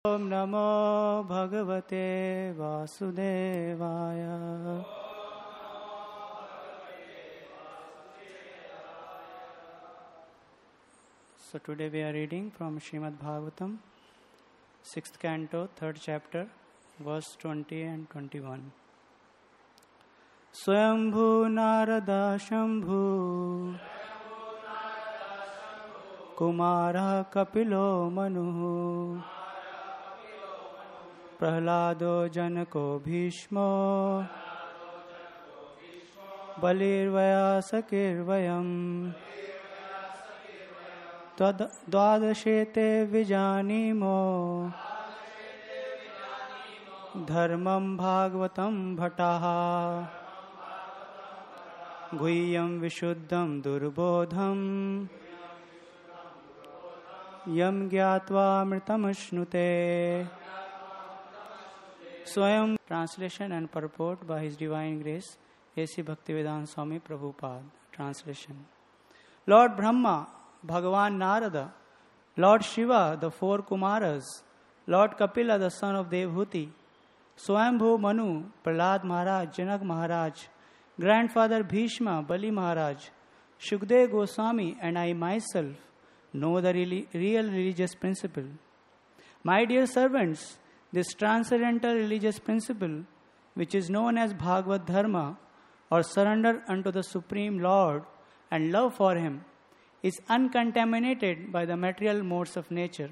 Om Namo Bhagavate Vasudevaya. So today we are reading from Srimad Bhagavatam, 6th canto, 3rd chapter, verse 20 and 21. Swayambhu Narada Shambhu Kumara Kapilo Manu Prahlado Janako Bhishmo Balirvaya Sakirvayam Dwadashete Vijanimo Dharmam Bhagavatam Bhataha Guhyam Vishuddham Durbodham Yam Gyatva Mritam Ashnute. Swayam. Translation and purport by His Divine Grace A.C. Bhaktivedanta Swami Prabhupada. Translation. Lord Brahma, Bhagavan Narada, Lord Shiva, the four Kumaras, Lord Kapila, the son of Devhuti, Swayambhu Manu, Prahlad Maharaj, Janak Maharaj, Grandfather Bhishma, Bali Maharaj, Shukdev Goswami, and I myself know the real religious principle. My dear servants, this transcendental religious principle, which is known as Bhagavad Dharma, or surrender unto the Supreme Lord and love for Him, is uncontaminated by the material modes of nature.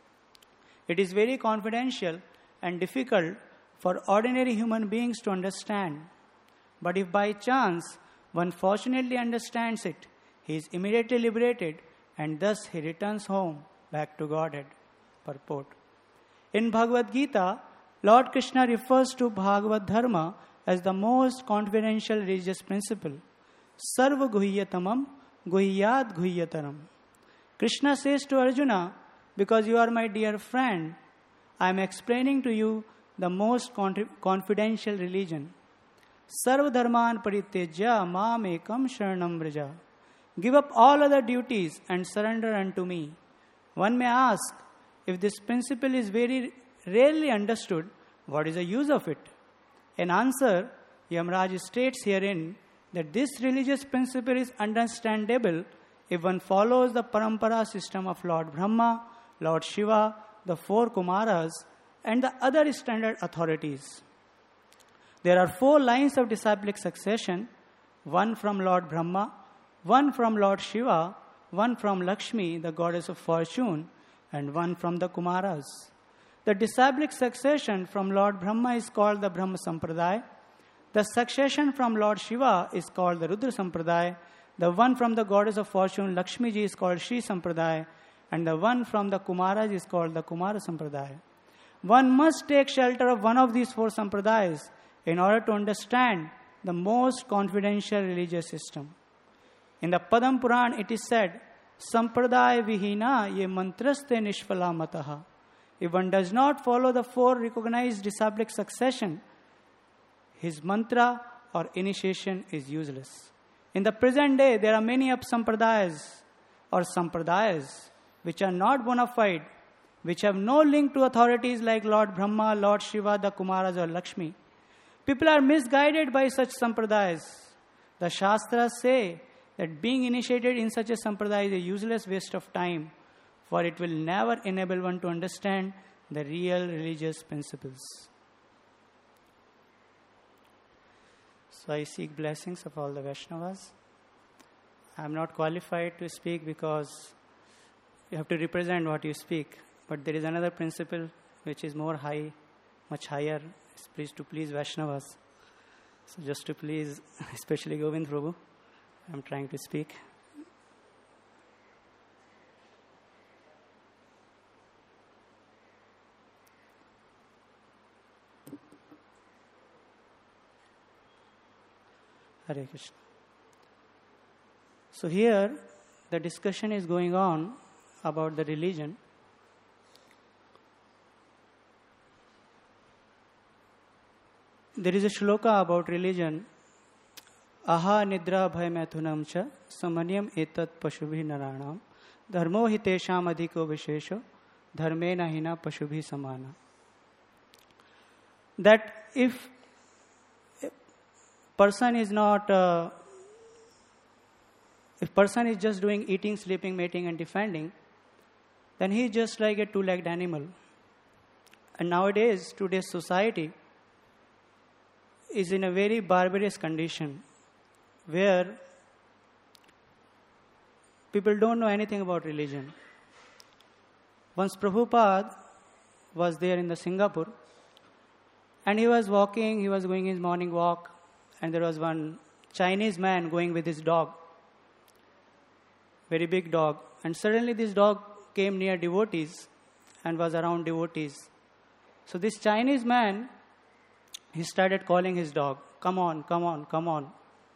It is very confidential and difficult for ordinary human beings to understand. But if by chance one fortunately understands it, he is immediately liberated, and thus he returns home back to Godhead. Purport. In Bhagavad Gita, Lord Krishna refers to Bhagavad Dharma as the most confidential religious principle. Sarva guhyatamam guhyat guhyataram. Krishna says to Arjuna, because you are my dear friend, I am explaining to you the most confidential religion. Sarva dharman paritejya mam ekam sharanam vraja. Give up all other duties and surrender unto me. One may ask, if this principle is very rarely understood, what is the use of it? In answer, Yamraj states herein that this religious principle is understandable if one follows the parampara system of Lord Brahma, Lord Shiva, the four Kumaras, and the other standard authorities. There are 4 lines of disciplic succession, one from Lord Brahma, one from Lord Shiva, one from Lakshmi, the goddess of fortune, and one from the Kumaras. The disciplic succession from Lord Brahma is called the Brahma Sampradaya. The succession from Lord Shiva is called the Rudra Sampradaya. The one from the goddess of fortune, Lakshmi ji, is called Shri Sampradaya. And the one from the Kumaras is called the Kumara Sampradaya. One must take shelter of one of these 4 Sampradayas in order to understand the most confidential religious system. In the Padam Puran, it is said, Sampradaya vihina ye mantraste nishphala mataha. If one does not follow the 4 recognized disciplic succession, his mantra or initiation is useless. In the present day, there are many sampradayas or sampradayas which are not bona fide, which have no link to authorities like Lord Brahma, Lord Shiva, the Kumaras or Lakshmi. People are misguided by such sampradayas. The Shastras say that being initiated in such a sampradaya is a useless waste of time, for it will never enable one to understand the real religious principles. So I seek blessings of all the Vaishnavas. I am not qualified to speak because you have to represent what you speak. But there is another principle which is more high, much higher, is to please Vaishnavas. So just to please, especially Govind Prabhu, I am trying to speak. Hare Krishna. So here, the discussion is going on about the religion. There is a shloka about religion. Aha nidra bhai maithunam cha samanyam etat pashubhi naranam dharmo hitesham adhiko vishesho dharmena hina pashubhi samana. That if person is just doing eating, sleeping, mating and defending, then he is just like a two-legged animal. And nowadays, today's society is in a very barbarous condition where people don't know anything about religion. Once Prabhupada was there in the Singapore, and he was going his morning walk, and there was one Chinese man going with his dog, very big dog, and suddenly this dog came near devotees and was around devotees. So this Chinese man, he started calling his dog, come on, come on, come on.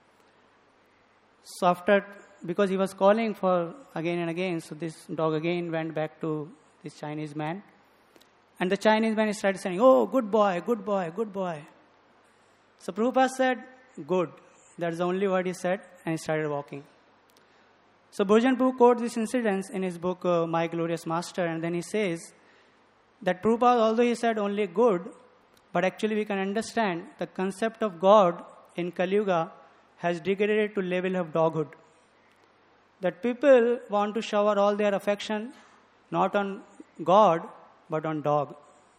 So because he was calling for again and again, so this dog again went back to this Chinese man. And the Chinese man started saying, oh, good boy, good boy, good boy. So Prabhupada said, good. That's the only word he said, and he started walking. So Bhojan Prabhu quotes this incident in his book, My Glorious Master, and then he says that Prabhupada, although he said only good, but actually we can understand the concept of God in Kali Yuga has degraded to level of doghood. That people want to shower all their affection not on God, but on dog.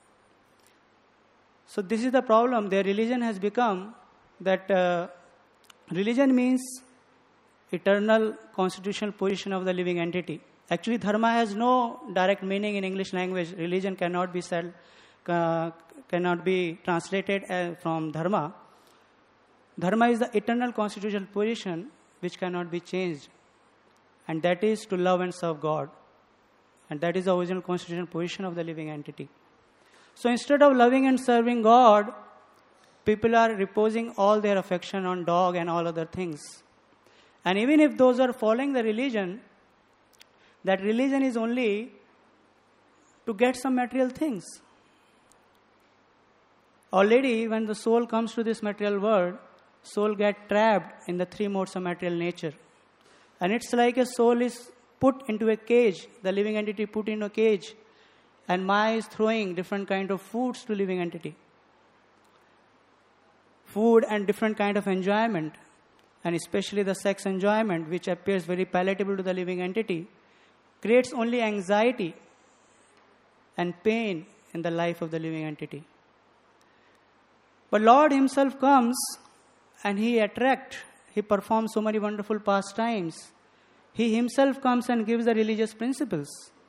So this is the problem. Their religion has become that religion means eternal constitutional position of the living entity. Actually, dharma has no direct meaning in English language. Religion cannot be said, cannot be translated from dharma. Dharma is the eternal constitutional position which cannot be changed. And that is to love and serve God. And that is the original constitutional position of the living entity. So instead of loving and serving God, people are reposing all their affection on dog and all other things. And even if those are following the religion, that religion is only to get some material things. Already when the soul comes to this material world, soul gets trapped in the three modes of material nature. And it's like a soul is put into a cage, the living entity put into a cage, and Maya is throwing different kind of foods to living entity. Food and different kind of enjoyment, and especially the sex enjoyment, which appears very palatable to the living entity, creates only anxiety and pain in the life of the living entity. But Lord himself comes and he performs so many wonderful pastimes. He himself comes and gives the religious principles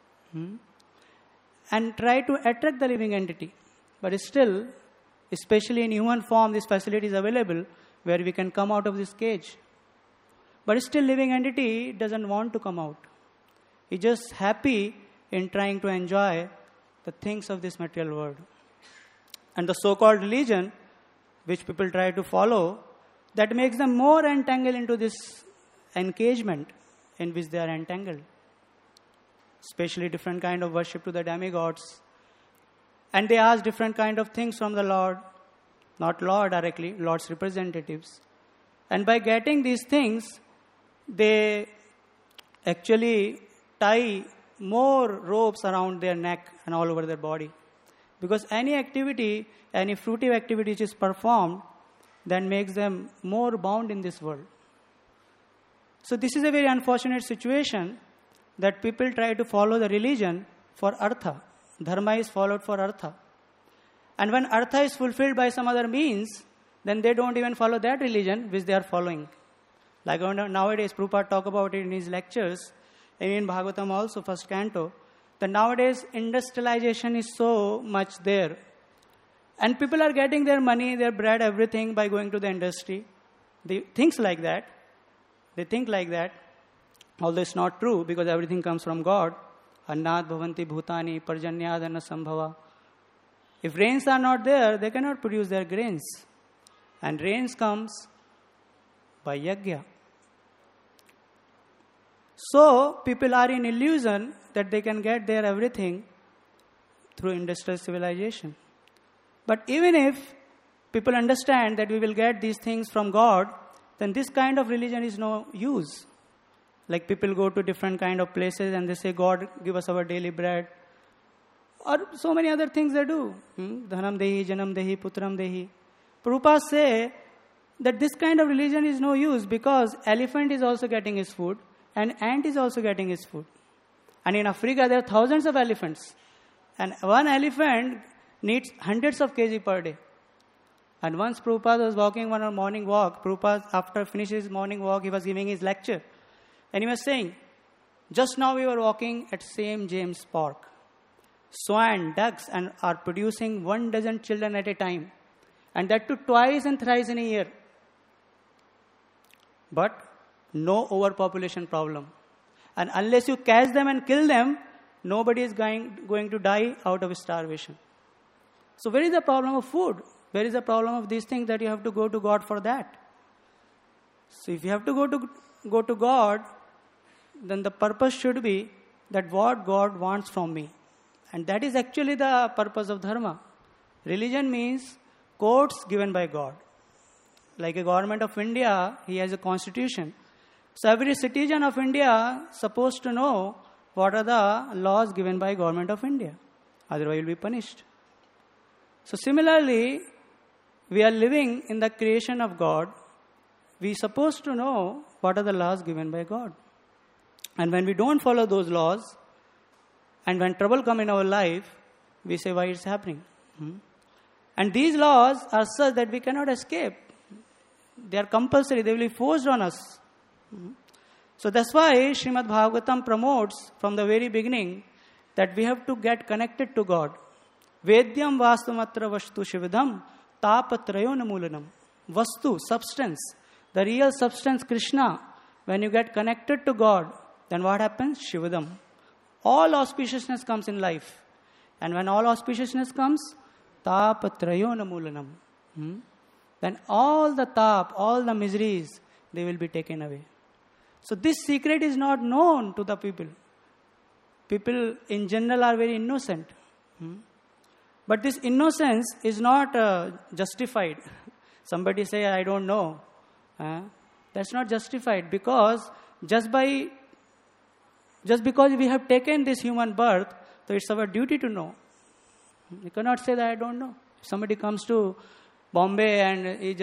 and try to attract the living entity. But still, especially in human form, this facility is available where we can come out of this cage. But still, living entity doesn't want to come out. He's just happy in trying to enjoy the things of this material world. And the so-called religion, which people try to follow, that makes them more entangled into this engagement in which they are entangled. Especially different kind of worship to the demigods. And they ask different kind of things from the Lord. Not Lord directly, Lord's representatives. And by getting these things, they actually tie more ropes around their neck and all over their body. Because any activity, any fruitive activity which is performed, then makes them more bound in this world. So this is a very unfortunate situation that people try to follow the religion for artha. Dharma is followed for artha. And when artha is fulfilled by some other means, then they don't even follow that religion which they are following. Like nowadays, Prabhupada talk about it in his lectures, and in Bhagavatam also, first canto, that nowadays industrialization is so much there. And people are getting their money, their bread, everything by going to the industry. They think like that. Although it's not true, because everything comes from God. Annat bhavanti bhutani parjanyad anna sambhava. If rains are not there, they cannot produce their grains. And rains comes by yajna. So, people are in illusion that they can get their everything through industrial civilization. But even if people understand that we will get these things from God, then this kind of religion is no use. Like people go to different kind of places and they say, God, give us our daily bread. or so many other things they do. Dhanam dehi, janam dehi, putram dehi. Prabhupada say that this kind of religion is no use because elephant is also getting his food and ant is also getting his food. And in Africa there are thousands of elephants. And one elephant needs hundreds of kg per day. And once Prabhupada was walking on a morning walk, Prabhupada, after finishing his morning walk, he was giving his lecture. And he was saying, just now we were walking at St. James Park. Swan, ducks and are producing 12 children at a time. And that too twice and thrice in a year. But no overpopulation problem. And unless you catch them and kill them, nobody is going to die out of starvation. So where is the problem of food? Where is the problem of these things that you have to go to God for that? So if you have to go to God, then the purpose should be that what God wants from me. And that is actually the purpose of dharma. Religion means codes given by God. Like a government of India, he has a constitution. So every citizen of India is supposed to know what are the laws given by government of India. Otherwise, he will be punished. So similarly, we are living in the creation of God. We are supposed to know what are the laws given by God. And when we don't follow those laws, and when trouble comes in our life, we say, why it's happening? And these laws are such that we cannot escape. They are compulsory. They will be forced on us. So that's why Srimad Bhagavatam promotes from the very beginning that we have to get connected to God. Vedyam vastumatra vastu shividam tapatrayon moolanam. Vastu, substance. The real substance, Krishna. When you get connected to God, then what happens? Shivadam. All auspiciousness comes in life. And when all auspiciousness comes, tapatrayon moolanam. Then all the tap, all the miseries, they will be taken away. So this secret is not known to the people. People in general are very innocent. But this innocence is not justified. Somebody say, I don't know. That's not justified because just because we have taken this human birth, so it's our duty to know. You cannot say that I don't know. If somebody comes to Bombay and he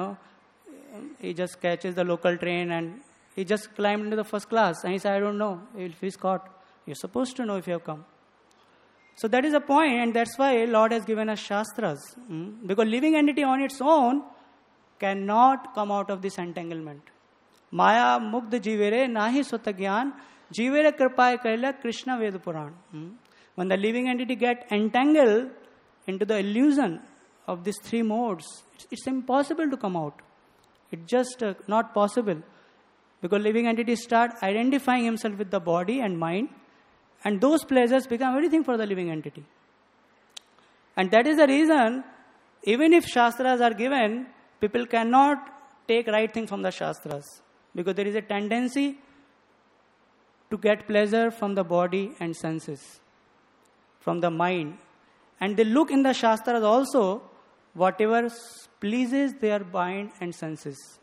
just catches the local train and he just climbed into the first class and he said, I don't know. He's caught. You're supposed to know if you have come. So that is the point, and that's why Lord has given us Shastras. Because living entity on its own cannot come out of this entanglement. Maya mugdha jivere nahi swata gyan jivere kripaya kaila Krishna Veda Puran. When the living entity get entangled into the illusion of these three modes, it's impossible to come out. It's just not possible. Because living entities start identifying himself with the body and mind, and those pleasures become everything for the living entity. And that is the reason, even if Shastras are given, people cannot take right thing from the Shastras. Because there is a tendency to get pleasure from the body and senses, from the mind. And they look in the Shastras also, whatever pleases their mind and senses.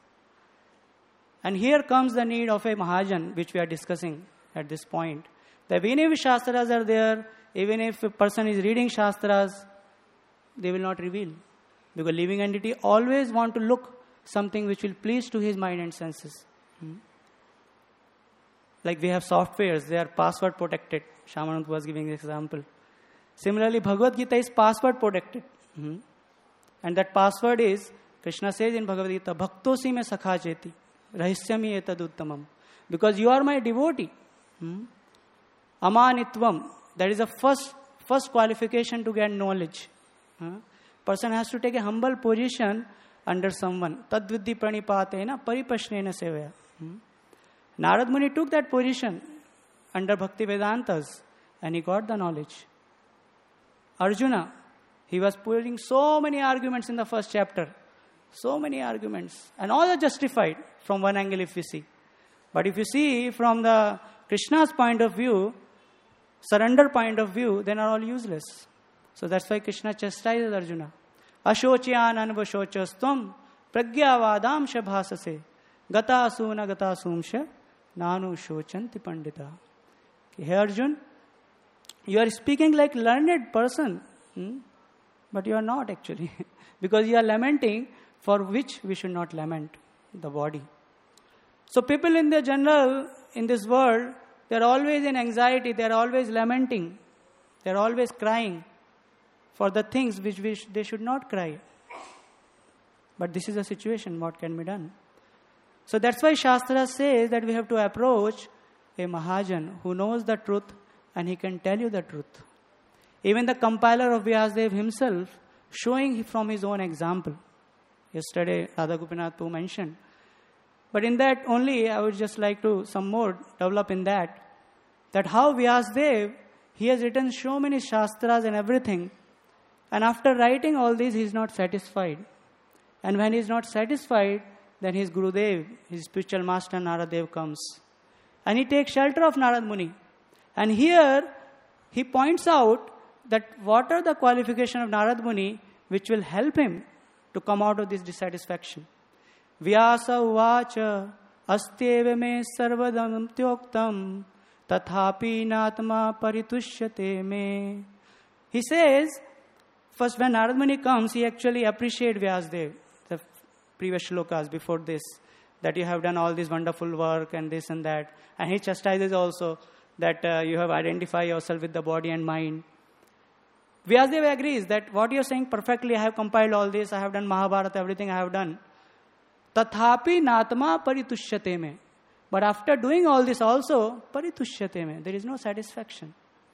And here comes the need of a Mahajan, which we are discussing at this point. That even if Shastras are there, even if a person is reading Shastras, they will not reveal. Because living entity always want to look something which will please to his mind and senses. Like we have softwares, they are password protected. Shamanand was giving an example. Similarly, Bhagavad Gita is password protected. And that password is, Krishna says in Bhagavad Gita, Bhaktosi me sakha cheti. Rahisyami etad uttamam. Because you are my devotee. Amanitvam. That is the first qualification to get knowledge. Person has to take a humble position under someone. Tadviddhi pranipatena paripashnena sevaya. Narad Muni took that position under Bhakti Vedantas and he got the knowledge. Arjuna, he was putting so many arguments in the first chapter. So many arguments. And all are justified from one angle if we see. But if you see from the Krishna's point of view, surrender point of view, then are all useless. So that's why Krishna chastises Arjuna. Ashocyan anvashochastam pragyavadam shabhasase gata asuna gata sumsha nanu shochanti pandita. Hey Arjun, You are speaking like learned person, but you are not actually. Because you are lamenting for which we should not lament, the body. So people in the general, in this world, they are always in anxiety, they are always lamenting, they are always crying for the things which they should not cry. But this is a situation, what can be done? So that's why Shastra says that we have to approach a Mahajan who knows the truth and he can tell you the truth. Even the compiler of Vyasadeva himself, showing from his own example. Yesterday, Radha Gopinath mentioned. But in that only, I would just like to some more develop in that how Vyasadeva, he has written so many Shastras and everything, and after writing all this, he is not satisfied. And when he is not satisfied, then his Gurudev, his spiritual master Naradev comes. And he takes shelter of Narad Muni. And here, he points out that what are the qualifications of Narad Muni which will help him to come out of this dissatisfaction. Vyasa uvacha astyeva me sarvadam tyoktam tathapi natma paritushyate me. He says, first when Narad Muni comes, he actually appreciates Vyasadeva, the previous shlokas before this, that you have done all this wonderful work and this and that. And he chastises also that you have identified yourself with the body and mind. Vyasadeva agrees that what you are saying perfectly, I have compiled all this, I have done Mahabharata, everything I have done. Tathapi natma paritushyate me. But after doing all this also, paritushyate me, there is no satisfaction.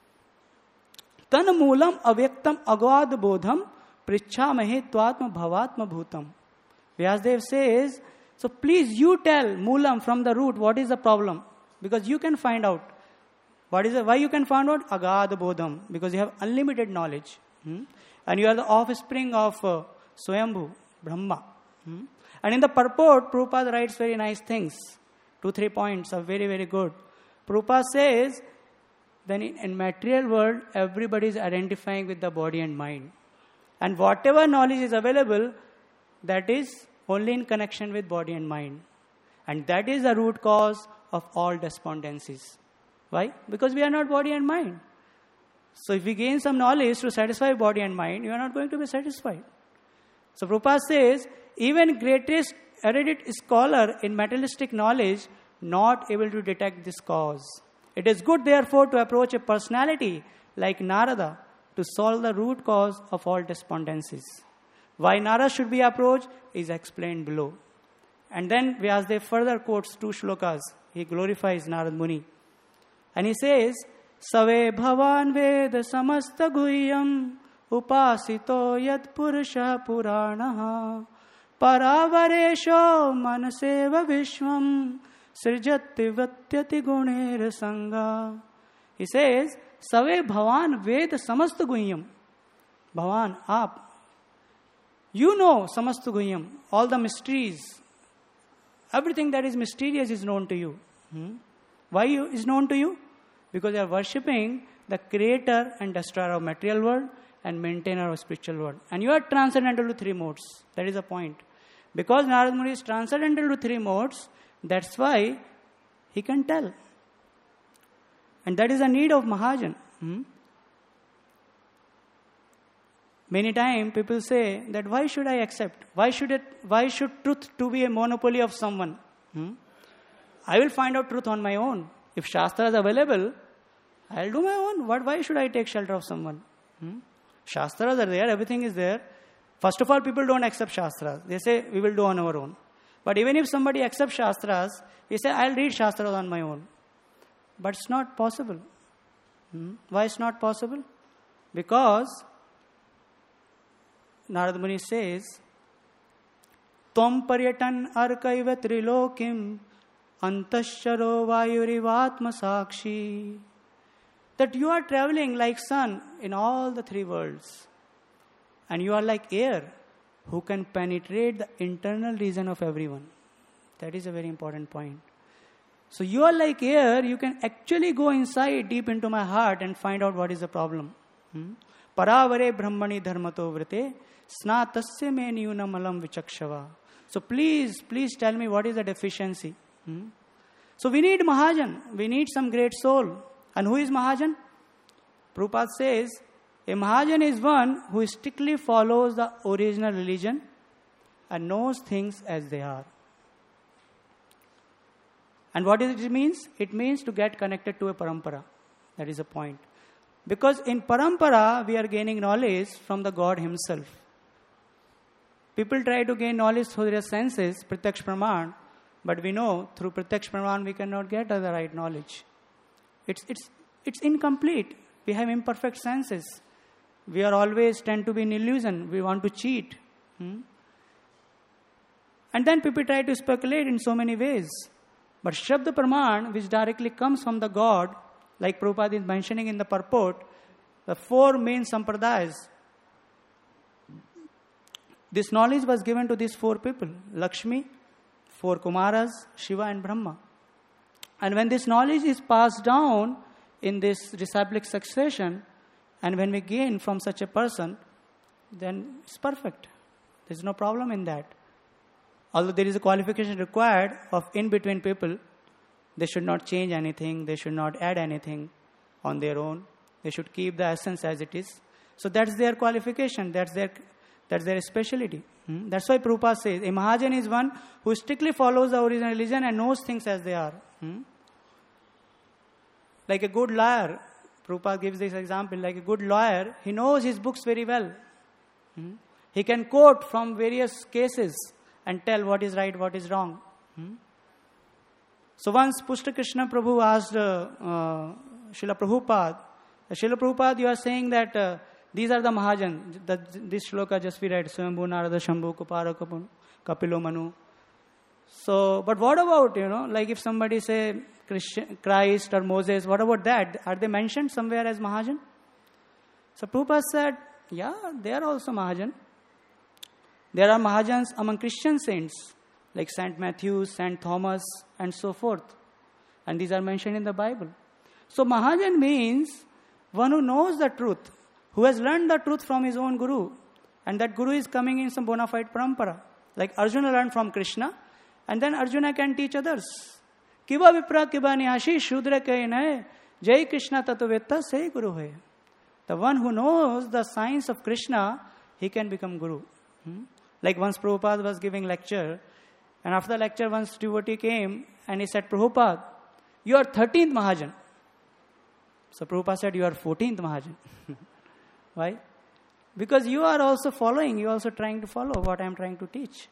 Tan moolam avyaktam agvad bodham prichhamahe tvatma bhavatma bhutam. Vyasadeva says, so please you tell moolam from the root what is the problem. Because you can find out. Why you can find out? Agad bodham. Because you have unlimited knowledge. And you are the offspring of Swayambhu, Brahma. And in the purport, Prabhupada writes very nice things. 2-3 points are very, very good. Prabhupada says, then in material world, everybody is identifying with the body and mind. And whatever knowledge is available, that is only in connection with body and mind. And that is the root cause of all despondencies. Why? Because we are not body and mind. So if we gain some knowledge to satisfy body and mind, you are not going to be satisfied. So Prabhupada says, even greatest erudite scholar in materialistic knowledge, not able to detect this cause. It is good, therefore, to approach a personality like Narada to solve the root cause of all despondencies. Why Narada should be approached is explained below. And then Vyasadeva further quotes 2 shlokas. He glorifies Narad Muni. And he says, Save bhavan veda samasta guhyam upasito yat purusha puranaha paravaresho manaseva vishvam srijati vatyati gunera sangha. He says, Save bhavan veda samasta guhyam. Bhavan, aap. You know samasta guhyam, all the mysteries. Everything that is mysterious is known to you. Why is known to you? Because you are worshipping the creator and destroyer of material world and maintainer of spiritual world. And you are transcendental to 3 modes. That is the point. Because Narad Muni is transcendental to 3 modes, that's why he can tell. And that is the need of Mahajan. Many times people say that why should I accept? Why should truth to be a monopoly of someone? I will find out truth on my own. If Shastra is available, I will do my own. Why should I take shelter of someone? Shastras are there, everything is there. First of all, people don't accept Shastras. They say, we will do on our own. But even if somebody accepts Shastras, he say, I'll read Shastras on my own. But it's not possible. Why it's not possible? Because Narad Muni says, Tvam paryatan arkaiva trilokim antasharo vayurivatma sakshi. That you are traveling like sun in all the 3 worlds. And you are like air who can penetrate the internal region of everyone. That is a very important point. So you are like air, you can actually go inside deep into my heart and find out what is the problem. Paravare brahmani dharmato vrite snatasya me niyunamalam vichakshava. So please tell me what is the deficiency. So we need Mahajan. We need some great soul. And who is Mahajan? Prabhupada says, a Mahajan is one who strictly follows the original religion and knows things as they are. And what does it mean? It means to get connected to a parampara. That is the point. Because in parampara, we are gaining knowledge from the God himself. People try to gain knowledge through their senses, pratyaksh praman, but we know through pratyaksh praman we cannot get the right knowledge. It's incomplete. We have imperfect senses. We are always tend to be in illusion. We want to cheat. And then people try to speculate in so many ways. But Shabda Praman, which directly comes from the God, like Prabhupada is mentioning in the purport, the four main sampradayas. This knowledge was given to these four people, Lakshmi, four Kumaras, Shiva and Brahma. And when this knowledge is passed down in this disciplic succession, and when we gain from such a person, then it's perfect. There's no problem in that. Although there is a qualification required of in-between people, they should not change anything, they should not add anything on their own. They should keep the essence as it is. So that's their qualification, that's their speciality. That's why Prabhupada says, a Mahajan is one who strictly follows the original religion and knows things as they are. Like a good lawyer, Prabhupada gives this example, like a good lawyer, he knows his books very well. He can quote from various cases and tell what is right, what is wrong. So once Pushta Krishna Prabhu asked Srila Prabhupada, you are saying that these are the Mahajan. This shloka just we read, Swayambhu, Narada, Shambhu, Kupara, Kapilo, Manu. So, but what about, like if somebody say Christ or Moses, what about that? Are they mentioned somewhere as Mahajan? So Prabhupada said, yeah, they are also Mahajan. There are Mahajans among Christian saints, like Saint Matthew, Saint Thomas, and so forth. And these are mentioned in the Bible. So Mahajan means one who knows the truth, who has learned the truth from his own Guru. And that Guru is coming in some bona fide parampara. Like Arjuna learned from Krishna, and then Arjuna can teach others. Kiva vipra kiva nihashi shudra kai nae, jai Krishna tattvetta se Guru hai. The one who knows the science of Krishna, he can become Guru. Like once Prabhupada was giving lecture, and after the lecture, once devotee came and he said, Prabhupada, you are 13th Mahajan. So Prabhupada said, you are 14th Mahajan. Why? Because you are also following, you are also trying to follow what I am trying to teach.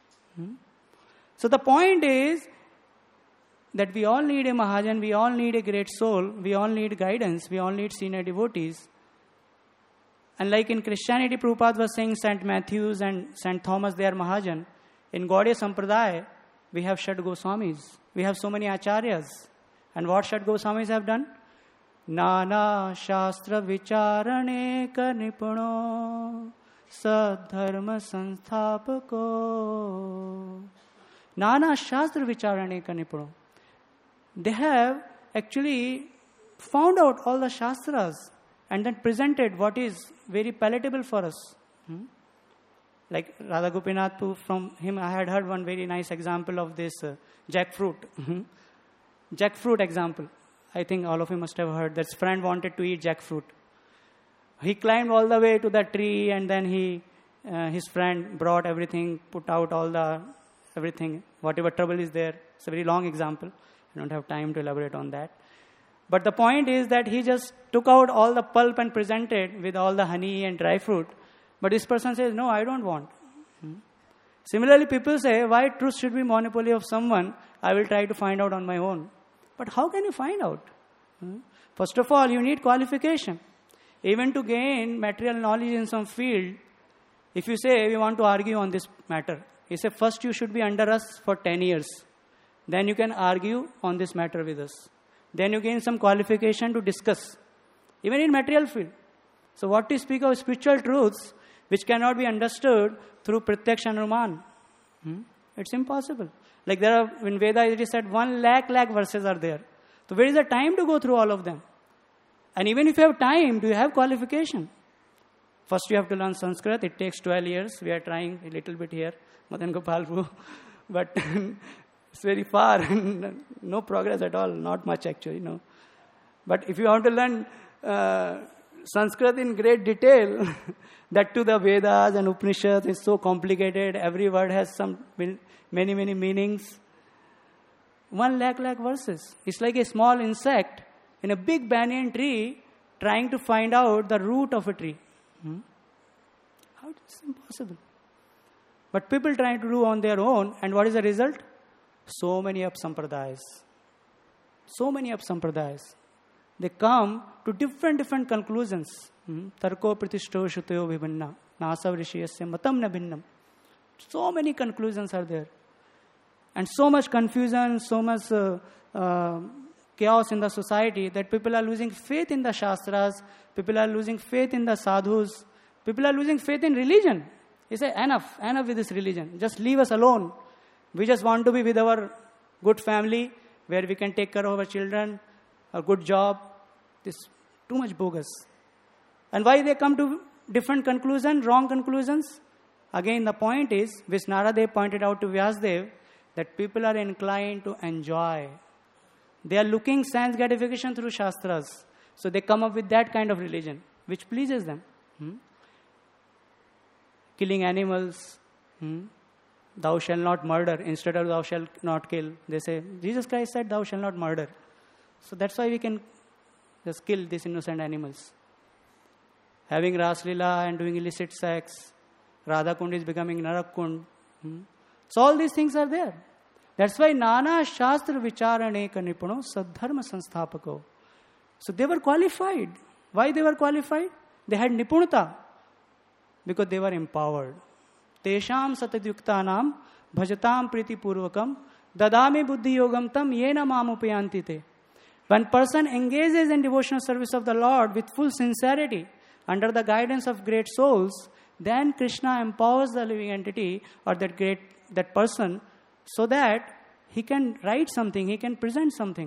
So the point is that we all need a Mahajan, we all need a great soul, we all need guidance, we all need senior devotees. And like in Christianity, Prabhupada was saying Saint Matthews and Saint Thomas, they are Mahajan. In Gaudiya Sampradaya, we have Shad Goswamis. We have so many Acharyas. And what Shad Goswamis have done? Nana Shastra Vicharane ka Nipano Sadharma Sanstapako. Nana Shastra Vicharane ka Nipano. They have actually found out all the Shastras and then presented what is very palatable for us. Like Radha Gopinath, from him I had heard one very nice example of this jackfruit. Jackfruit example. I think all of you must have heard that his friend wanted to eat jackfruit. He climbed all the way to the tree, and then his friend brought everything, put out everything, whatever trouble is there. It's a very long example. I don't have time to elaborate on that. But the point is that he just took out all the pulp and presented with all the honey and dry fruit. But this person says, no, I don't want. Similarly, people say, why truth should be monopoly of someone? I will try to find out on my own. But how can you find out? First of all, you need qualification. Even to gain material knowledge in some field, if you say we want to argue on this matter, you say first you should be under us for 10 years. Then you can argue on this matter with us. Then you gain some qualification to discuss, even in material field. So what to speak of spiritual truths which cannot be understood through Pratyaksh and Anuman? It's impossible. Like there are, in Veda it is said 1 lakh verses are there. So where is the time to go through all of them? And even if you have time, do you have qualification? First you have to learn Sanskrit. It takes 12 years. We are trying a little bit here, Madan Gopalpu. But it's very far and no progress at all. Not much actually, no. But if you want to learn Sanskrit in great detail. That to the Vedas and Upanishads is so complicated. Every word has many meanings. 1 lakh verses. It's like a small insect in a big banyan tree trying to find out the root of a tree. How is this impossible? But people trying to do on their own, and what is the result? So many upsampradayas. They come to different conclusions. Tarko pratishto shutayo vibhanna nasav rishiyasya matam na bhinnam. So many conclusions are there. And so much confusion, so much chaos in the society that people are losing faith in the Shastras, people are losing faith in the sadhus, people are losing faith in religion. They say, enough with this religion. Just leave us alone. We just want to be with our good family, where we can take care of our children, a good job. This is too much bogus. And why they come to different conclusions, wrong conclusions? Again, the point is, which Naradev pointed out to Vyasdev, that people are inclined to enjoy. They are looking sense gratification through Shastras. So they come up with that kind of religion, which pleases them. Killing animals. Thou shalt not murder. Instead of thou shalt not kill. They say, Jesus Christ said, thou shalt not murder. So that's why we can just kill these innocent animals. Having Ras Leela and doing illicit sex. Radha Kund is becoming Narak Kund. So all these things are there. That's why Nana Shastra Vicharaneka Nipuno Sadharma Sanstapako. So they were qualified. Why they were qualified? They had Nipunata. Because they were empowered. Tesham Satadyuktanam Bhajatam Priti Purvakam Dadami Buddhi Yogam Tam Yena Mamupayanti Te. When person engages in devotional service of the Lord with full sincerity, under the guidance of great souls, then Krishna empowers the living entity or that person so that he can write something, he can present something.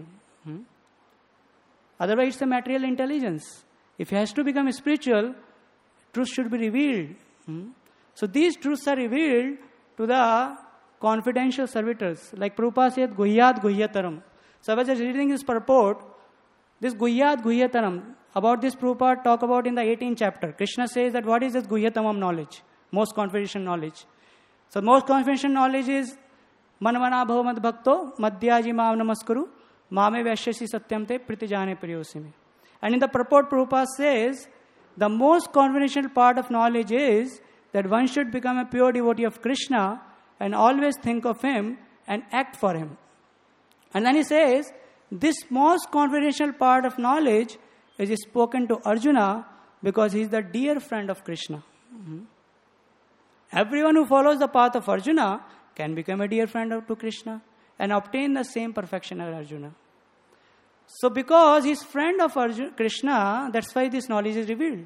Otherwise, it's a material intelligence. If he has to become spiritual, truth should be revealed. So these truths are revealed to the confidential servitors. Like Prabhupada said, Guhyat Guhyataram. So I was just reading his purport. This Guhyat Guhyataram, about this Prabhupada talk about in the 18th chapter. Krishna says that what is this Guhyatamam knowledge? Most confidential knowledge. So most confidential knowledge is Manvana Bhavamad Bhakto Madhyaji Maam Namaskaru Mame Vaishyasi Satyamte Pritijane Priyosimi. And in the purport, Prabhupada says the most confidential part of knowledge is that one should become a pure devotee of Krishna and always think of him and act for him. And then he says, this most confidential part of knowledge is spoken to Arjuna because he is the dear friend of Krishna. Everyone who follows the path of Arjuna can become a dear friend to Krishna and obtain the same perfection as Arjuna. So because he is friend of Krishna, that's why this knowledge is revealed.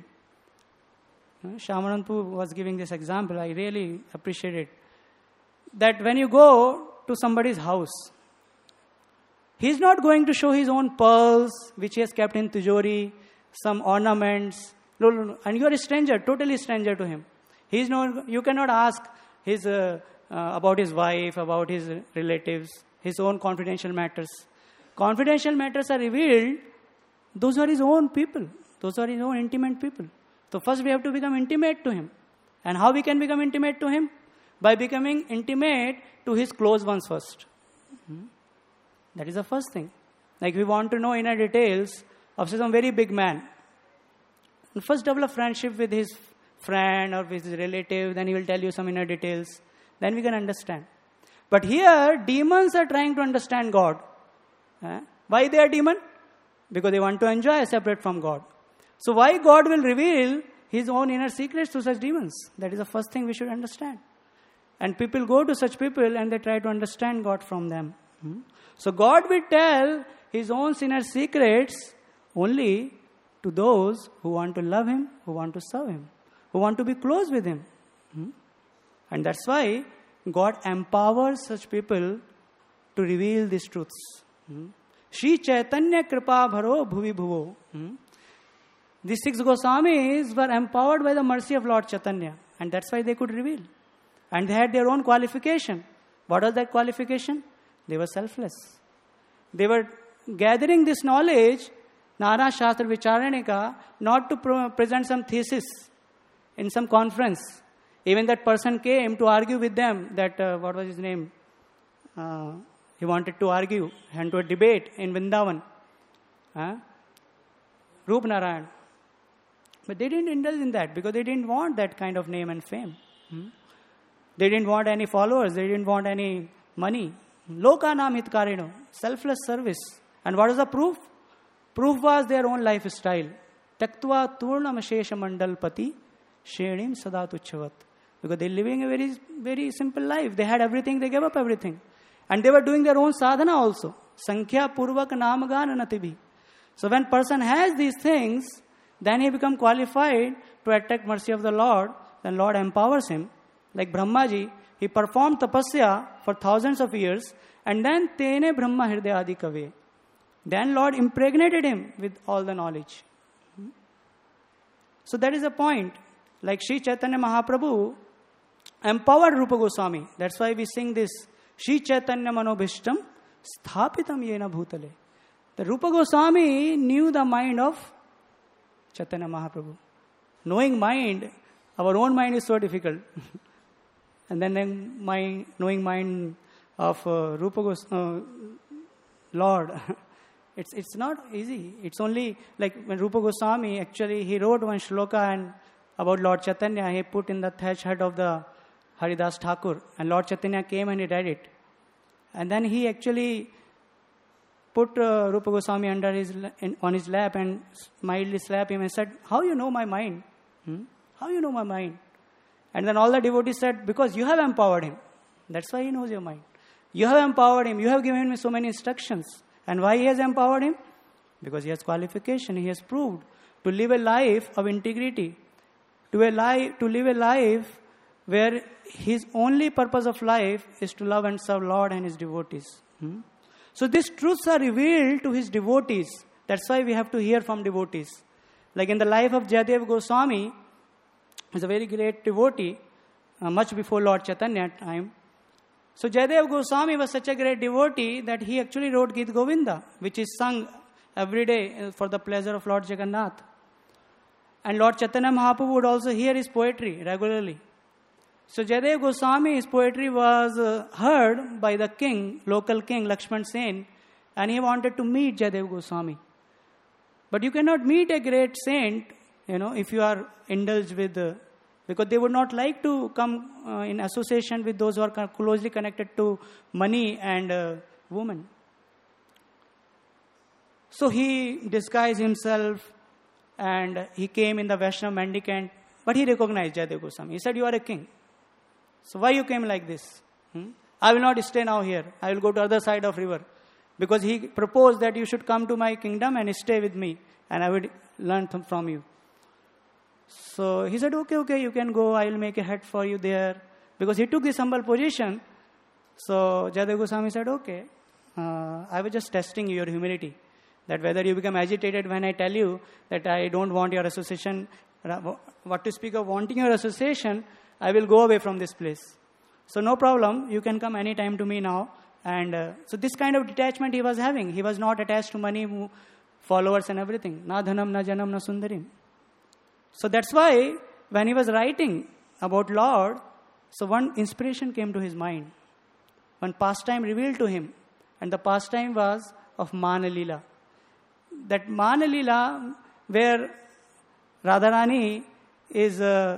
Shamananpu was giving this example. I really appreciate it. That when you go to somebody's house, he's not going to show his own pearls, which he has kept in tijori, some ornaments. No. And you are a stranger, totally stranger to him. You cannot ask his about his wife, about his relatives, his own confidential matters. Confidential matters are revealed. Those are his own people. Those are his own intimate people. So first we have to become intimate to him. And how we can become intimate to him? By becoming intimate to his close ones first. That is the first thing. Like we want to know inner details of some very big man. First develop friendship with his friend or with his relative, then he will tell you some inner details. Then we can understand. But here, demons are trying to understand God. Why they are demon? Because they want to enjoy separate from God. So why God will reveal his own inner secrets to such demons? That is the first thing we should understand. And people go to such people and they try to understand God from them. So God will tell his own inner secrets only to those who want to love him, who want to serve him, who want to be close with him. And that's why God empowers such people to reveal these truths. Shri Chaitanya Kripa Bharo Bhuvi Bhuvo. The 6 Goswamis were empowered by the mercy of Lord Chaitanya. And that's why they could reveal. And they had their own qualification. What was that qualification? They were selfless. They were gathering this knowledge Nara Shastra Vicharanika, not to present some thesis in some conference. Even that person came to argue with them that, what was his name? He wanted to argue and to a debate in Vrindavan. Rup Narayan. But they didn't indulge in that because they didn't want that kind of name and fame. They didn't want any followers. They didn't want any money. Lokanam hitkarino, selfless service. And what is the proof? Proof was their own lifestyle. Taktva turnam shesha mandal pati shenim sadatuchavat. Because they're living a very, very simple life. They had everything, they gave up everything. And they were doing their own sadhana also. Sankhya purvak namagana natibhi. So when person has these things, then he becomes qualified to attract mercy of the Lord. Then Lord empowers him. Like Brahmaji, he performed tapasya for thousands of years. And then tene Brahma hridaya adi kave. Then Lord impregnated him with all the knowledge. So that is the point. Like Sri Chaitanya Mahaprabhu empowered Rupa Goswami. That's why we sing this. Sri Chaitanya Manobhishtam Sthapitam Yena Bhutale. The Rupa Goswami knew the mind of Chaitanya Mahaprabhu. Knowing mind, our own mind is so difficult. And then knowing mind of Rupa Goswami, Lord, it's not easy. It's only like when Rupa Goswami, actually he wrote one shloka and about Lord Chaitanya, he put in the thatch hut of the Haridas Thakur. And Lord Chaitanya came and he read it. And then he actually put Rupa Goswami on his lap and mildly slapped him and said, how you know my mind? How you know my mind? And then all the devotees said, because you have empowered him. That's why he knows your mind. You have empowered him. You have given him so many instructions. And why he has empowered him? Because he has qualification. He has proved to live a life of integrity. To live a life where his only purpose of life is to love and serve Lord and his devotees. So these truths are revealed to his devotees. That's why we have to hear from devotees. Like in the life of Jayadev Goswami, he's a very great devotee, much before Lord Chaitanya time. So Jayadev Goswami was such a great devotee that he actually wrote Gita Govinda, which is sung every day for the pleasure of Lord Jagannath. And Lord Chaitanya Mahaprabhu would also hear his poetry regularly. So Jayadev Goswami, his poetry was heard by the king, local king, Lakshman Sen, and he wanted to meet Jayadev Goswami. But you cannot meet a great saint, if you are indulged with, because they would not like to come in association with those who are closely connected to money and women. So he disguised himself and he came in the Vaishnava mendicant, but he recognized Jayadev Goswami. He said, you are a king. So why you came like this? I will not stay now here. I will go to other side of river. Because he proposed that you should come to my kingdom and stay with me. And I would learn from you. So he said, okay, you can go. I will make a hut for you there. Because he took this humble position. So Jayadev Goswami said, okay, I was just testing your humility. That whether you become agitated when I tell you that I don't want your association. What to speak of wanting your association, I will go away from this place. So no problem, you can come anytime to me now. And so this kind of detachment he was having. He was not attached to money, followers and everything. Na dhanam, na janam, na sundarim. So that's why when he was writing about Lord, so one inspiration came to his mind. One pastime revealed to him. And the pastime was of Manalila. That Manalila where Radharani is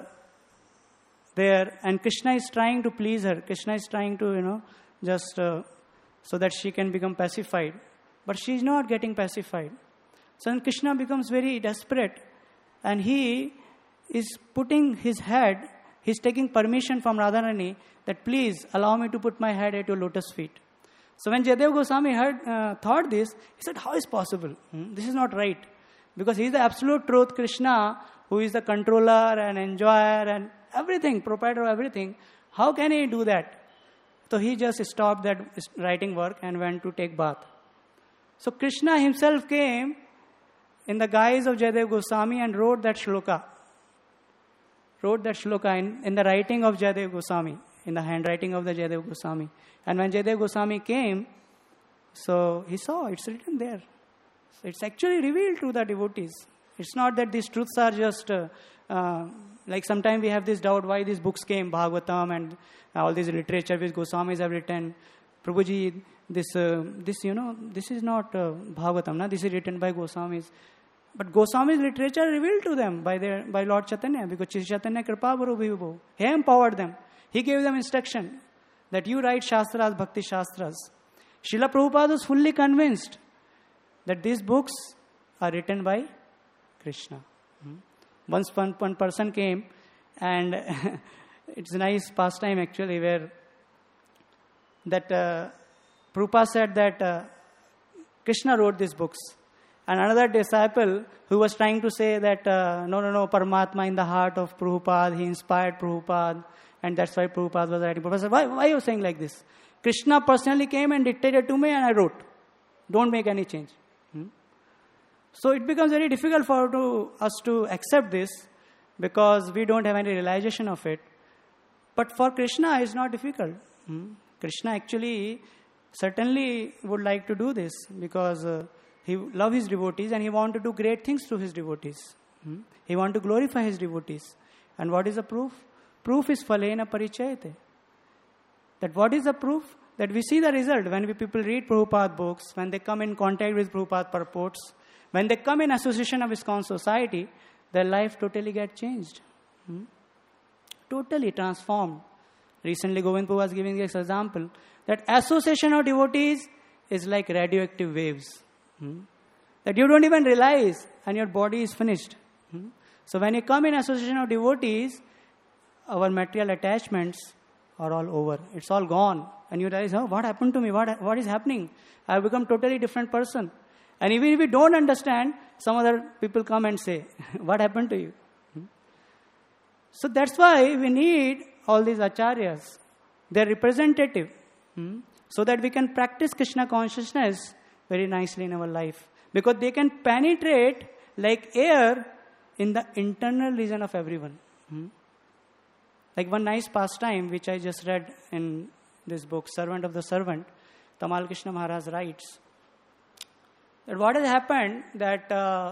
there and Krishna is trying to please her. Krishna is trying to, just so that she can become pacified. But she is not getting pacified. So then Krishna becomes very desperate and he is putting his head, he's taking permission from Radharani that please allow me to put my head at your lotus feet. So when Jayadev Goswami thought this, he said, how is possible? This is not right. Because he is the absolute truth, Krishna, who is the controller and enjoyer and everything, proprietor of everything. How can he do that? So he just stopped that writing work and went to take bath. So Krishna himself came in the guise of Jayadev Goswami and wrote that shloka. In the writing of Jayadev Goswami, in the handwriting of the Jayadev Goswami. And when Jayadev Goswami came, so he saw it's written there. It's actually revealed to the devotees. It's not that these truths are just, like sometimes we have this doubt why these books came, Bhagavatam and all these literature which Goswamis have written. Prabhuji, this is not Bhagavatam, na? This is written by Goswamis. But Goswami's literature revealed to them by Lord Chaitanya, because Chaitanya Kripa Guru Vibhu. He empowered them. He gave them instruction that you write Shastras, Bhakti Shastras. Srila Prabhupada was fully convinced that these books are written by Krishna. Once one person came, and it's a nice pastime actually, where that Prabhupada said that Krishna wrote these books. And another disciple who was trying to say that, no, Paramatma in the heart of Prabhupada, he inspired Prabhupada, and that's why Prabhupada was writing. Prabhupada said, why are you saying like this? Krishna personally came and dictated to me and I wrote. Don't make any change. So it becomes very difficult for us to accept this, because we don't have any realization of it. But for Krishna, it's not difficult. Krishna actually certainly would like to do this, because he loves his devotees and he wants to do great things to his devotees. He wants to glorify his devotees. And what is the proof? Proof is phalena parichayate. That what is the proof? That we see the result when people read Prabhupada books, when they come in contact with Prabhupada purports, when they come in association of ISKCON society, their life totally gets changed. Totally transformed. Recently, Govind Prabhu was giving this example, that association of devotees is like radioactive waves. That you don't even realize, and your body is finished. So when you come in association of devotees, our material attachments are all over. It's all gone. And you realize, what happened to me? What is happening? I have become totally different person. And even if we don't understand, some other people come and say, what happened to you? So that's why we need all these acharyas. They're representative. So that we can practice Krishna consciousness very nicely in our life. Because they can penetrate like air in the internal region of everyone. Like one nice pastime which I just read in this book, Servant of the Servant, Tamal Krishna Maharaj writes that what has happened, that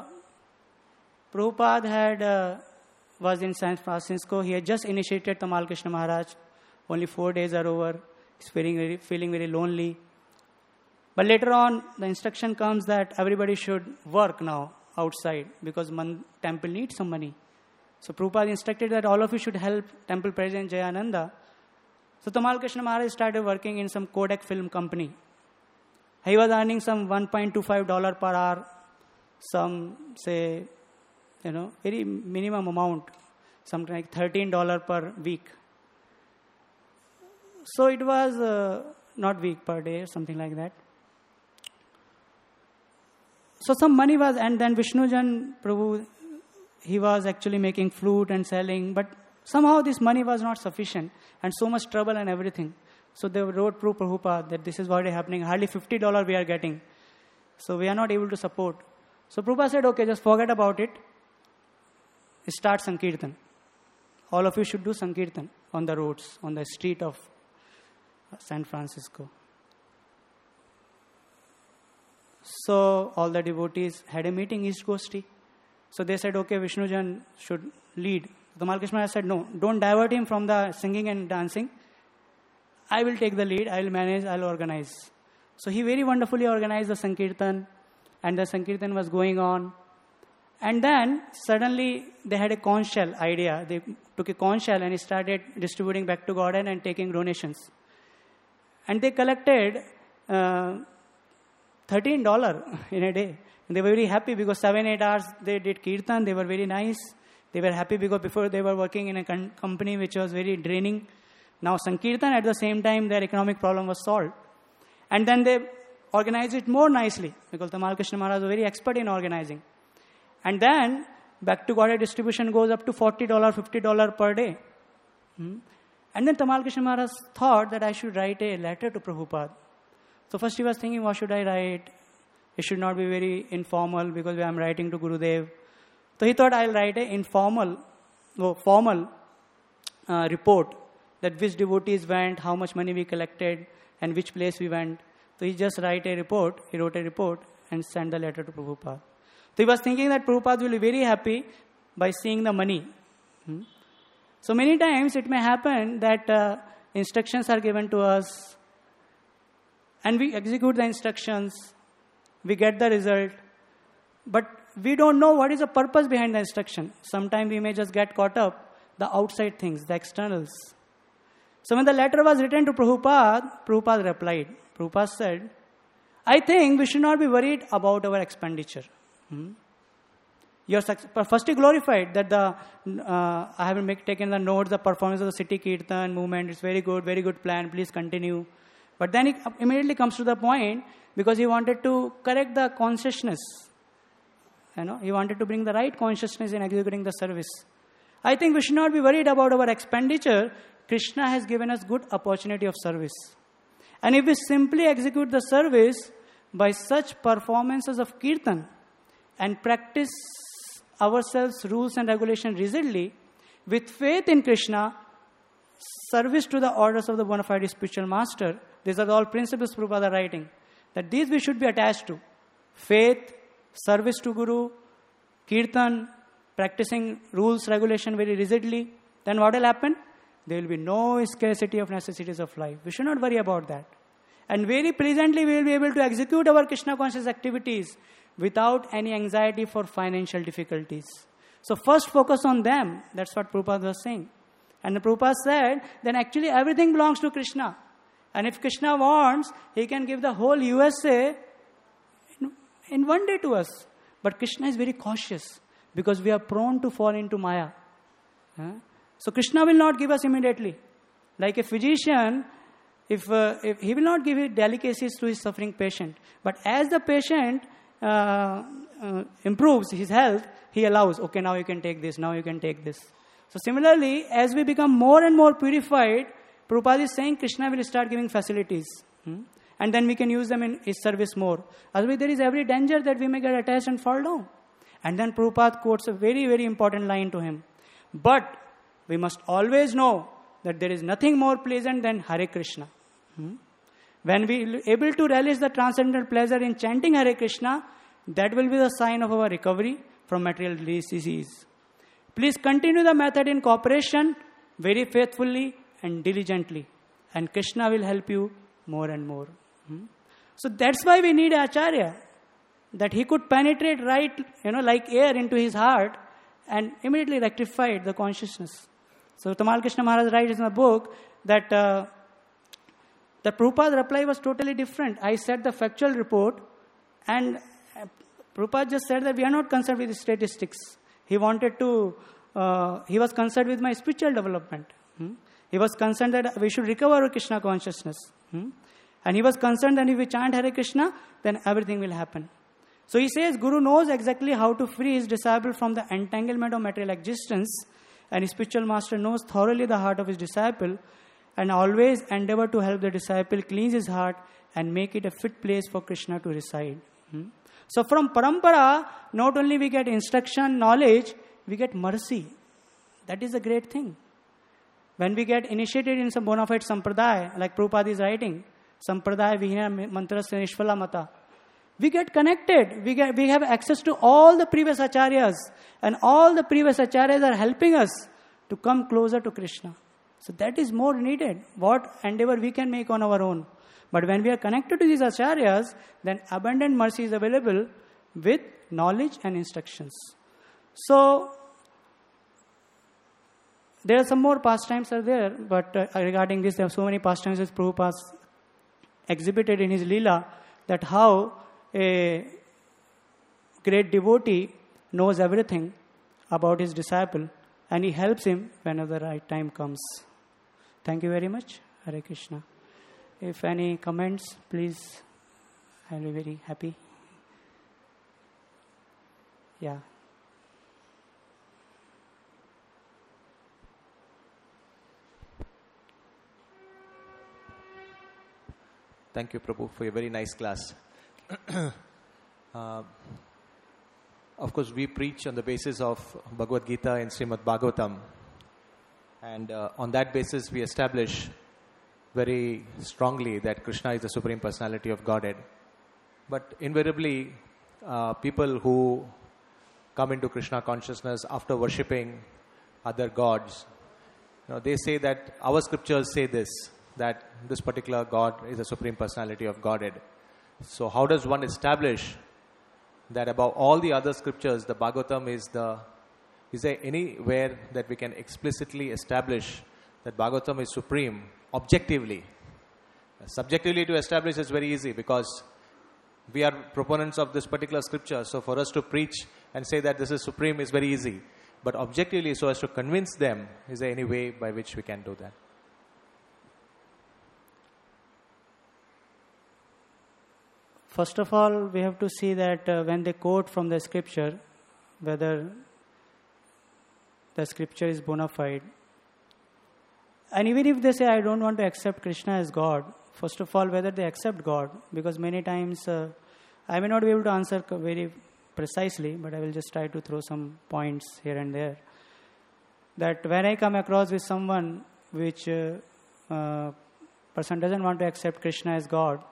Prabhupada was in San Francisco. He had just initiated Tamal Krishna Maharaj. Only 4 days are over. He's feeling very lonely. But later on, the instruction comes that everybody should work now outside, because temple needs some money. So Prabhupada instructed that all of you should help temple president Jayananda. So Tamal Krishna Maharaj started working in some Kodak film company. He was earning some $1.25 per hour, some say, very minimum amount, something like $13 per week. So it was not week, per day, something like that. So some money was, and then Vishnujan Prabhu, he was actually making flute and selling, but somehow this money was not sufficient, and so much trouble and everything. So they wrote Prabhupada that this is what is happening, hardly $50 we are getting. So we are not able to support. So Prabhupada said, okay, just forget about it. Start Sankirtan. All of you should do Sankirtan on the roads, on the street of San Francisco. So all the devotees had a meeting, East Goshti. So they said, okay, Vishnujan should lead. Tamal Krishna Maharaj said, no, don't divert him from the singing and dancing. I will take the lead, I will manage, I will organize. So he very wonderfully organized the Sankirtan, and the Sankirtan was going on. And then suddenly they had a conch shell idea. They took a conch shell and started distributing back to Godhead and taking donations. And they collected $13 in a day. And they were very happy because 7-8 hours they did Kirtan. They were very nice. They were happy because before they were working in a company which was very draining. Now Sankirtan, at the same time their economic problem was solved. And then they organized it more nicely because Tamal Krishna Maharaj was very expert in organizing. And then back to Godhead distribution goes up to $40, $50 per day. And then Tamal Krishna Maharaj thought that I should write a letter to Prabhupada. So first he was thinking, what should I write? It should not be very informal because I am writing to Gurudev. So he thought I'll write a formal report that which devotees went, how much money we collected, and which place we went. So he just wrote a report, and send the letter to Prabhupada. So he was thinking that Prabhupada will be very happy by seeing the money. So many times it may happen that instructions are given to us and we execute the instructions, we get the result, but we don't know what is the purpose behind the instruction. Sometimes we may just get caught up the outside things, the externals. So when the letter was written to Prabhupada, Prabhupada replied. Prabhupada said, I think we should not be worried about our expenditure. First he glorified that I have taken the notes, the performance of the city Kirtan movement. It's very good plan. Please continue. But then he immediately comes to the point because he wanted to correct the consciousness. He wanted to bring the right consciousness in executing the service. I think we should not be worried about our expenditure. Krishna has given us good opportunity of service. And if we simply execute the service by such performances of Kirtan and practice ourselves rules and regulation rigidly, with faith in Krishna, service to the orders of the bona fide spiritual master, these are all principles Prabhupada are writing, that these we should be attached to. Faith, service to Guru, Kirtan, practicing rules, regulation very rigidly. Then what will happen? There will be no scarcity of necessities of life. We should not worry about that. And very pleasantly we will be able to execute our Krishna conscious activities without any anxiety for financial difficulties. So first focus on them. That's what Prabhupada was saying. And the Prabhupada said, then actually everything belongs to Krishna. And if Krishna wants, he can give the whole USA in one day to us. But Krishna is very cautious because we are prone to fall into Maya. So Krishna will not give us immediately. Like a physician, if he will not give his delicacies to his suffering patient. But as the patient improves his health, he allows, okay, now you can take this, now you can take this. So similarly, as we become more and more purified, Prabhupada is saying Krishna will start giving facilities. And then we can use them in his service more. Otherwise, there is every danger that we may get attached and fall down. And then Prabhupada quotes a very, very important line to him. But we must always know that there is nothing more pleasant than Hare Krishna. When we are able to relish the transcendental pleasure in chanting Hare Krishna, that will be the sign of our recovery from material disease. Please continue the method in cooperation very faithfully and diligently. And Krishna will help you more and more. So that's why we need Acharya. That he could penetrate right, like air into his heart and immediately rectify the consciousness. So Tamal Krishna Maharaj writes in the book that the Prabhupada's reply was totally different. I said the factual report and Prabhupada just said that we are not concerned with the statistics. He was concerned with my spiritual development. He was concerned that we should recover our Krishna consciousness. And he was concerned that if we chant Hare Krishna, then everything will happen. So he says, Guru knows exactly how to free his disciple from the entanglement of material existence, and his spiritual master knows thoroughly the heart of his disciple, and always endeavor to help the disciple cleanse his heart and make it a fit place for Krishna to reside. So from parampara, not only we get instruction, knowledge, we get mercy. That is a great thing. When we get initiated in some bona fide sampradaya, like Prabhupada is writing, sampradaya vihina mantrasya nishphala mata, we get connected. We have access to all the previous acharyas, and all the previous acharyas are helping us to come closer to Krishna. So that is more needed. What endeavor we can make on our own. But when we are connected to these acharyas, then abundant mercy is available with knowledge and instructions. So there are some more pastimes are there, but regarding this, there are so many pastimes as Prabhupada exhibited in his Leela, that how a great devotee knows everything about his disciple and he helps him whenever the right time comes. Thank you very much. Hare Krishna. If any comments, please, I'll be very happy. Yeah. Thank you, Prabhu, for your very nice class. Of course, we preach on the basis of Bhagavad Gita and Srimad Bhagavatam. And on that basis, we establish very strongly that Krishna is the Supreme Personality of Godhead. but invariably people who come into Krishna consciousness after worshipping other gods, they say that our scriptures say this, that this particular God is the Supreme Personality of Godhead. So how does one establish that above all the other scriptures, the Bhagavatam is there anywhere that we can explicitly establish that Bhagavatam is supreme objectively? Subjectively to establish is very easy because we are proponents of this particular scripture. So for us to preach and say that this is supreme is very easy. But objectively, so as to convince them, is there any way by which we can do that? First of all, we have to see that when they quote from the scripture, whether the scripture is bona fide. And even if they say, I don't want to accept Krishna as God, first of all, whether they accept God, because many times I may not be able to answer very precisely, but I will just try to throw some points here and there. That when I come across with someone which person doesn't want to accept Krishna as God,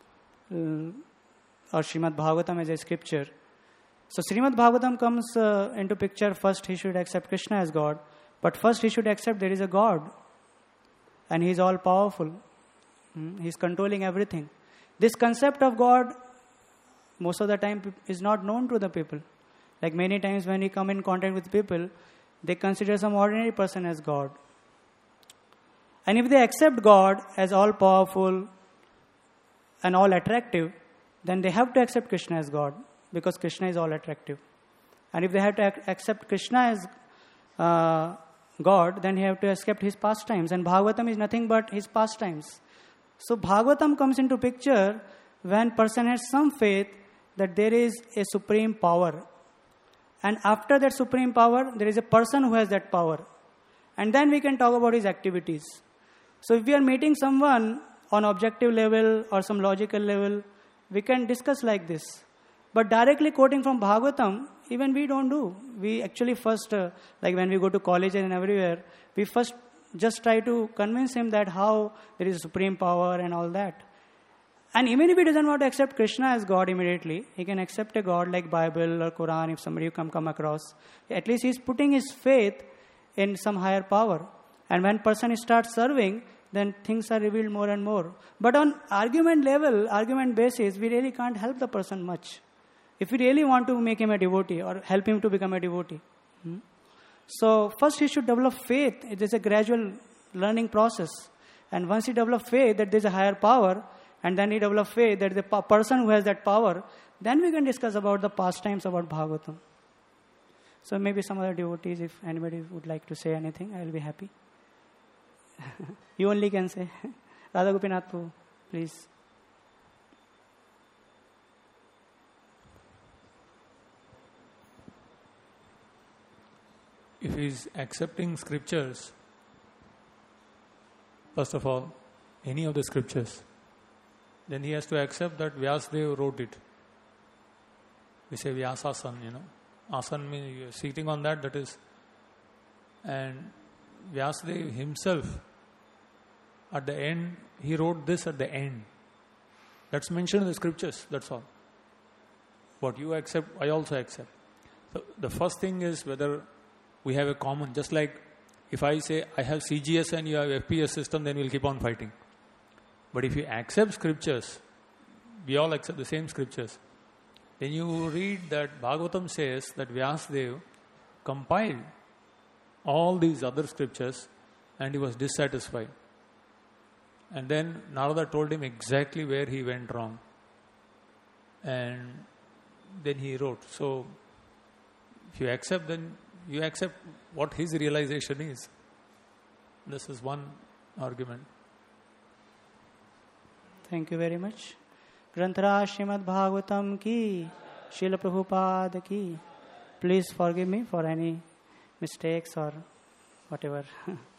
or Srimad Bhagavatam as a scripture. So Srimad Bhagavatam comes into picture. First he should accept Krishna as God, but first he should accept there is a God and he is all powerful. He is controlling everything. This concept of God most of the time is not known to the people. Like many times when we come in contact with people, they consider some ordinary person as God. And if they accept God as all powerful and all attractive, then they have to accept Krishna as God, because Krishna is all attractive. And if they have to accept Krishna as God, then they have to accept his pastimes. And Bhagavatam is nothing but his pastimes. So Bhagavatam comes into picture when person has some faith that there is a supreme power. And after that supreme power, there is a person who has that power. And then we can talk about his activities. So if we are meeting someone on objective level or some logical level, we can discuss like this. But directly quoting from Bhagavatam, even we don't do. We actually first, like when we go to colleges and everywhere, we first just try to convince him that how there is supreme power and all that. And even if he doesn't want to accept Krishna as God immediately, he can accept a God like Bible or Quran if somebody come across. At least he's putting his faith in some higher power. And when person starts serving, then things are revealed more and more. But on argument level, argument basis, we really can't help the person much. If we really want to make him a devotee or help him to become a devotee. So first he should develop faith. It is a gradual learning process. And once he develops faith that there is a higher power, and then he develops faith that the person who has that power, then we can discuss about the pastimes about Bhagavatam. So maybe some other devotees, if anybody would like to say anything, I will be happy. You only can say. Radha Gopinath, please. If he is accepting scriptures, first of all, any of the scriptures, then he has to accept that Vyasadeva wrote it. We say Vyasasan, Asan means you are sitting on that is. And Vyasadeva himself, at the end, he wrote this at the end. That's mentioned in the scriptures, that's all. What you accept, I also accept. So the first thing is whether we have a common, just like if I say I have CGS and you have FPS system, then we'll keep on fighting. But if you accept scriptures, we all accept the same scriptures, then you read that Bhagavatam says that Vyasadeva compiled all these other scriptures and he was dissatisfied. And then Narada told him exactly where he went wrong. And then he wrote. So, if you accept, then you accept what his realization is. This is one argument. Thank you very much. Granthara Srimad Bhagavatam ki, Srila Prabhupada ki. Please forgive me for any mistakes or whatever.